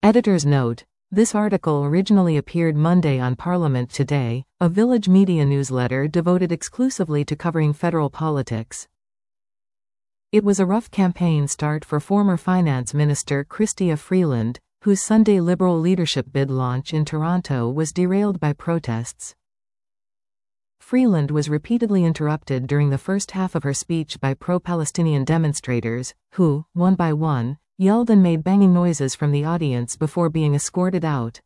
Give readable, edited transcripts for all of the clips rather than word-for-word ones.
Editor's note: this article originally appeared Monday on Parliament Today, a Village media newsletter devoted exclusively to covering federal politics. It was a rough campaign start for former Finance Minister Chrystia Freeland, whose Sunday Liberal leadership bid launch in Toronto was derailed by protests. Freeland was repeatedly interrupted during the first half of her speech by pro-Palestinian demonstrators, who, one by one, yelled and made banging noises from the audience before being escorted out.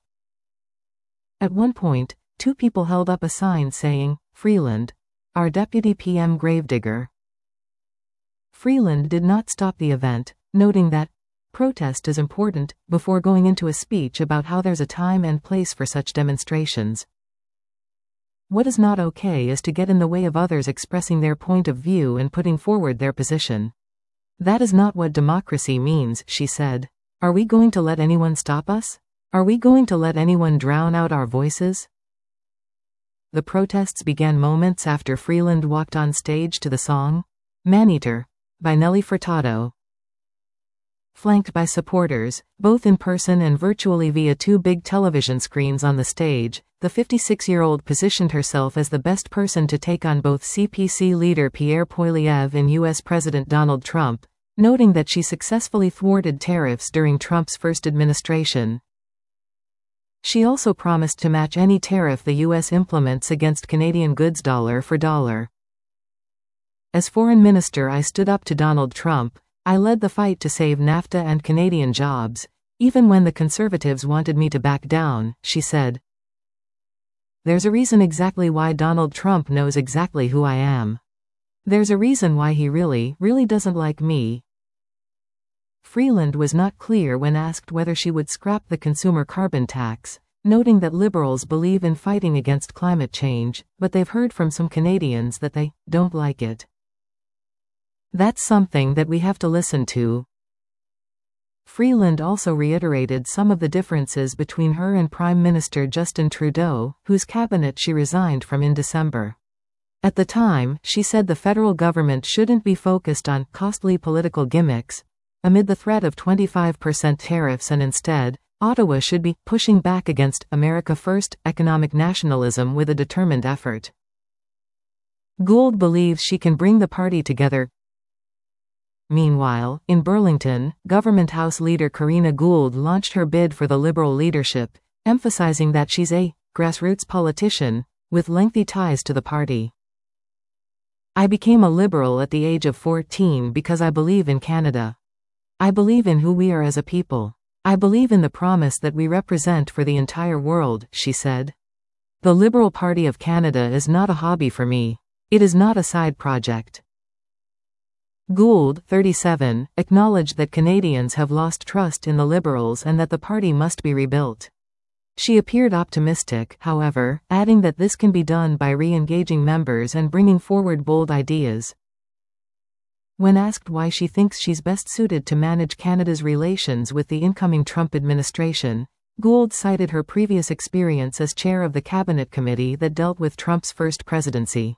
At one point, two people held up a sign saying, "Freeland, our Deputy PM Gravedigger." Freeland did not stop the event, noting that protest is important, before going into a speech about how there's a time and place for such demonstrations. What is not okay is to get in the way of others expressing their point of view and putting forward their position. That is not what democracy means, she said. Are we going to let anyone stop us? Are we going to let anyone drown out our voices? The protests began moments after Freeland walked on stage to the song, "Maneater," by Nelly Furtado. Flanked by supporters, both in person and virtually via two big television screens on the stage, the 56-year-old positioned herself as the best person to take on both CPC leader Pierre Poilievre and U.S. President Donald Trump, noting that she successfully thwarted tariffs during Trump's first administration. She also promised to match any tariff the U.S. implements against Canadian goods dollar for dollar. As foreign minister, I stood up to Donald Trump. I led the fight to save NAFTA and Canadian jobs, even when the Conservatives wanted me to back down, she said. There's a reason exactly why Donald Trump knows exactly who I am. There's a reason why he really doesn't like me. Freeland was not clear when asked whether she would scrap the consumer carbon tax, noting that Liberals believe in fighting against climate change, but they've heard from some Canadians that they don't like it. That's something that we have to listen to. Freeland also reiterated some of the differences between her and Prime Minister Justin Trudeau, whose cabinet she resigned from in December. At the time, she said the federal government shouldn't be focused on costly political gimmicks amid the threat of 25% tariffs, and instead, Ottawa should be pushing back against America First economic nationalism with a determined effort. Gould believes she can bring the party together. Meanwhile, in Burlington, Government House leader Karina Gould launched her bid for the Liberal leadership, emphasizing that she's a grassroots politician with lengthy ties to the party. I became a Liberal at the age of 14 because I believe in Canada. I believe in who we are as a people. I believe in the promise that we represent for the entire world, she said. The Liberal Party of Canada is not a hobby for me. It is not a side project. Gould, 37, acknowledged that Canadians have lost trust in the Liberals and that the party must be rebuilt. She appeared optimistic, however, adding that this can be done by re-engaging members and bringing forward bold ideas. When asked why she thinks she's best suited to manage Canada's relations with the incoming Trump administration, Gould cited her previous experience as chair of the cabinet committee that dealt with Trump's first presidency.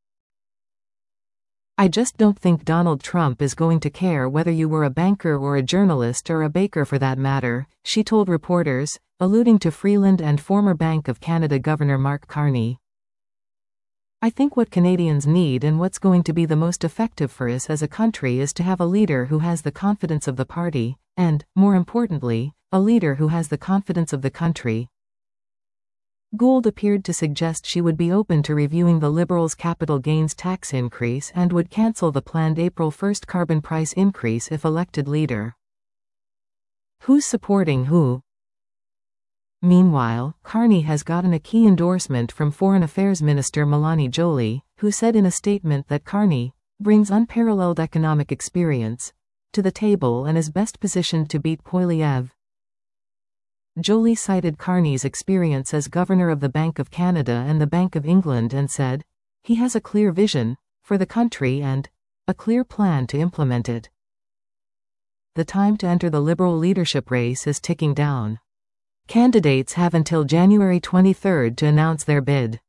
I just don't think Donald Trump is going to care whether you were a banker or a journalist or a baker for that matter, she told reporters, alluding to Freeland and former Bank of Canada Governor Mark Carney. I think what Canadians need and what's going to be the most effective for us as a country is to have a leader who has the confidence of the party, and, more importantly, a leader who has the confidence of the country. Gould appeared to suggest she would be open to reviewing the Liberals' capital gains tax increase and would cancel the planned April 1 carbon price increase if elected leader. Who's supporting who? Meanwhile, Carney has gotten a key endorsement from Foreign Affairs Minister Mélanie Joly, who said in a statement that Carney brings unparalleled economic experience to the table and is best positioned to beat Poilievre. Joly cited Carney's experience as governor of the Bank of Canada and the Bank of England and said, he has a clear vision for the country and a clear plan to implement it. The time to enter the Liberal leadership race is ticking down. Candidates have until January 23 to announce their bid.